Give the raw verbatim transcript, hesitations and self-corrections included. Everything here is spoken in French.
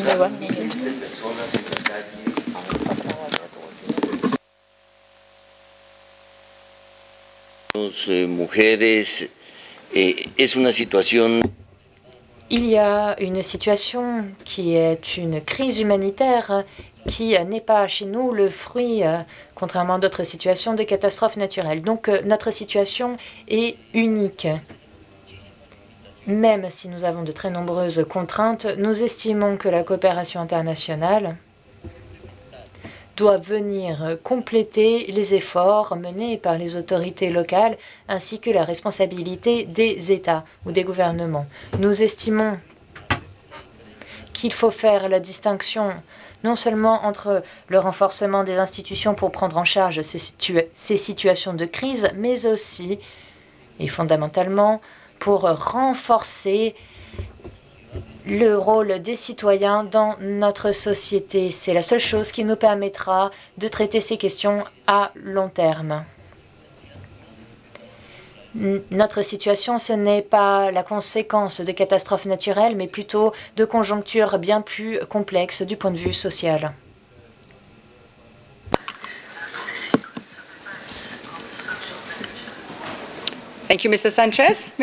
mujeres, eh, es una situación. Il y a une situation qui est une crise humanitaire qui n'est pas chez nous le fruit, euh, contrairement à d'autres situations, de catastrophes naturelles. Donc euh, notre situation est unique. Même si nous avons de très nombreuses contraintes, nous estimons que la coopération internationale doit venir compléter les efforts menés par les autorités locales ainsi que la responsabilité des États ou des gouvernements. Nous estimons qu'il faut faire la distinction non seulement entre le renforcement des institutions pour prendre en charge ces, situa ces situations de crise, mais aussi et fondamentalement pour renforcer le rôle des citoyens dans notre société. C'est la seule chose qui nous permettra de traiter ces questions à long terme. Notre situation, ce n'est pas la conséquence de catastrophes naturelles, mais plutôt de conjonctures bien plus complexes du point de vue social. Thank you, Missus Sanchez.